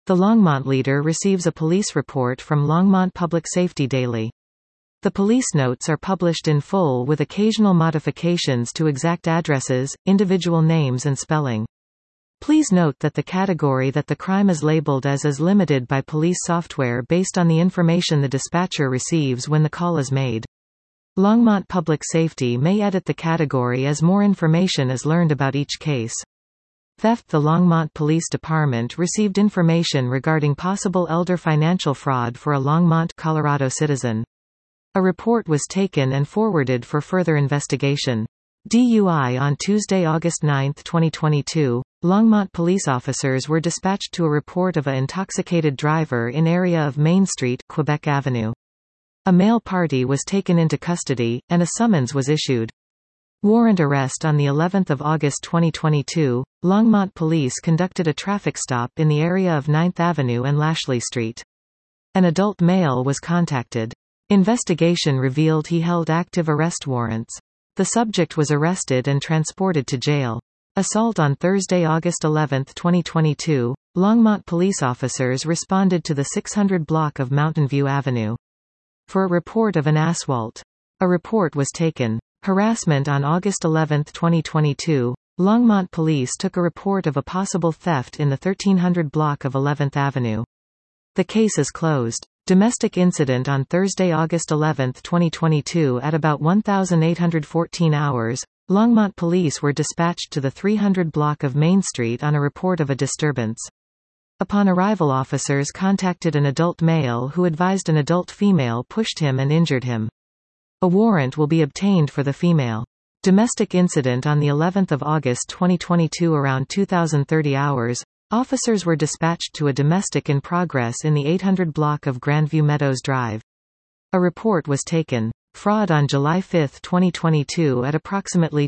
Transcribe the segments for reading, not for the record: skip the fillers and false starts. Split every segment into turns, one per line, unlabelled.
The Longmont leader receives a police report from Longmont Public Safety Daily. The police notes are published in full with occasional modifications to exact addresses, individual names and spelling. Please note that the category that the crime is labeled as is limited by police software based on the information the dispatcher receives when the call is made. Longmont Public Safety may edit the category as more information is learned about each case. Theft. The Longmont Police Department received information regarding possible elder financial fraud for a Longmont, Colorado citizen. A report was taken and forwarded for further investigation. DUI. On Tuesday, August 9, 2022, Longmont police officers were dispatched to a report of an intoxicated driver in area of Main Street, Quebec Avenue. A male party was taken into custody, and a summons was issued. Warrant arrest. On the 11th of August 2022, Longmont police conducted a traffic stop in the area of 9th Avenue and Lashley Street. An adult male was contacted. Investigation revealed he held active arrest warrants. The subject was arrested and transported to jail. Assault. On Thursday, August 11, 2022, Longmont police officers responded to the 600 block of Mountain View Avenue for a report of an assault. A report was taken. Harassment. On August 11, 2022, Longmont police took a report of a possible theft in the 1300 block of 11th Avenue. The case is closed. Domestic incident. On Thursday, August 11, 2022 at about 1814 hours, Longmont police were dispatched to the 300 block of Main Street on a report of a disturbance. Upon arrival, officers contacted an adult male who advised an adult female pushed him and injured him. A warrant will be obtained for the female. Domestic incident. On the 11th of August 2022 around 2030 hours, officers were dispatched to a domestic in progress in the 800 block of Grandview Meadows Drive. A report was taken. Fraud. On July 5, 2022 at approximately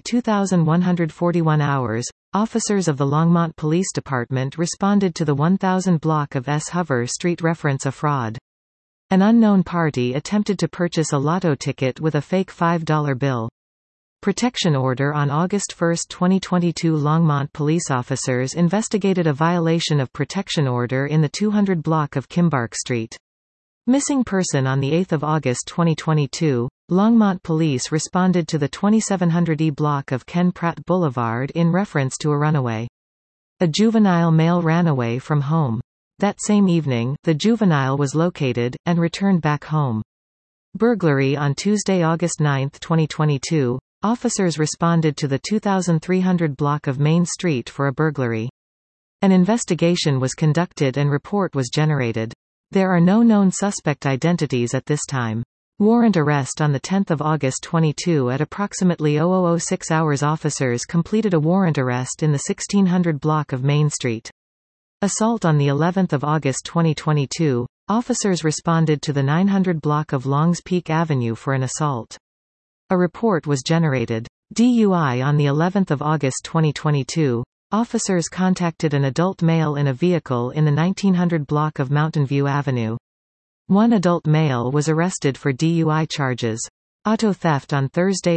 2141 hours, officers of the Longmont Police Department responded to the 1000 block of S. Hover Street reference a fraud. An unknown party attempted to purchase a lotto ticket with a fake $5 bill. Protection order. On August 1, 2022 Longmont police officers investigated a violation of protection order in the 200 block of Kimbark Street. Missing person. On the 8th of August 2022, Longmont police responded to the 2700 E block of Ken Pratt Boulevard in reference to a runaway. A juvenile male ran away from home. That same evening, the juvenile was located, and returned back home. Burglary. On Tuesday, August 9, 2022, officers responded to the 2300 block of Main Street for a burglary. An investigation was conducted and report was generated. There are no known suspect identities at this time. Warrant arrest. On 10 August 22 at approximately 0006 hours officers completed a warrant arrest in the 1600 block of Main Street. Assault. On the 11th of August 2022, officers responded to the 900 block of Longs Peak Avenue for an assault. A report was generated. DUI. On the 11th of August 2022, officers contacted an adult male in a vehicle in the 1900 block of Mountain View Avenue. One adult male was arrested for DUI charges. Auto theft. On Thursday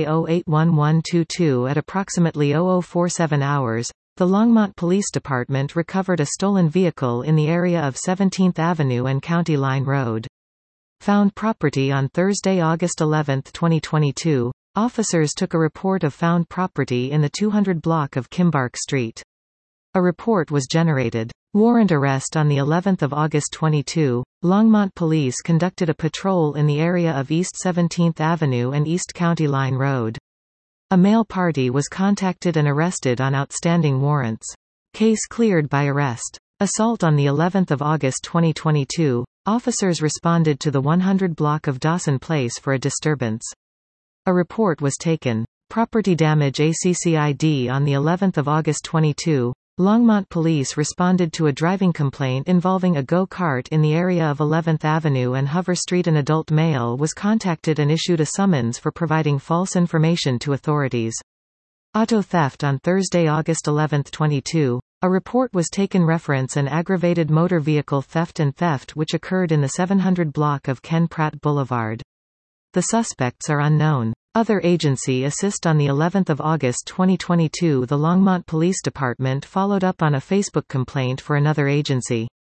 08/11/22 at approximately 0047 hours, the Longmont Police Department recovered a stolen vehicle in the area of 17th Avenue and County Line Road. Found property. On Thursday, August 11, 2022, officers took a report of found property in the 200 block of Kimbark Street. A report was generated. Warrant arrest. On the 11th of August 22, Longmont police conducted a patrol in the area of East 17th Avenue and East County Line Road. A male party was contacted and arrested on outstanding warrants. Case cleared by arrest. Assault. On the 11th of August 2022, officers responded to the 100 block of Dawson Place for a disturbance. A report was taken. Property damage. ACCID. On the 11th of August 22, Longmont police responded to a driving complaint involving a go-kart in the area of 11th Avenue and Hover Street. An adult male was contacted and issued a summons for providing false information to authorities. Auto theft. On Thursday, August 11, 22, a report was taken reference an aggravated motor vehicle theft and theft which occurred in the 700 block of Ken Pratt Boulevard. The suspects are unknown. Other agency assist. On the 11th of August 2022, the Longmont Police Department followed up on a Facebook complaint for another agency.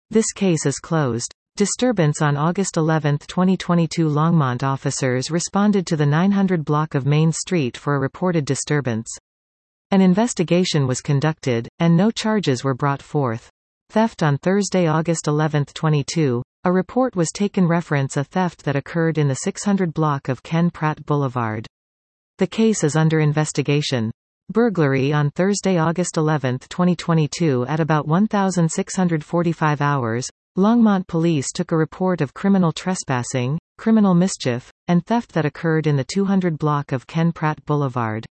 This case is closed. Disturbance on August 11, 2022. Longmont officers responded to the 900 block of Main Street for a reported disturbance. An investigation was conducted, and no charges were brought forth. Theft on Thursday, August 11, 22. A report was taken reference a theft that occurred in the 600 block of Ken Pratt Boulevard. The case is under investigation. Burglary on Thursday, August 11, 2022 at about 1645 hours. Longmont police took a report of criminal trespassing, criminal mischief, and theft that occurred in the 200 block of Ken Pratt Boulevard.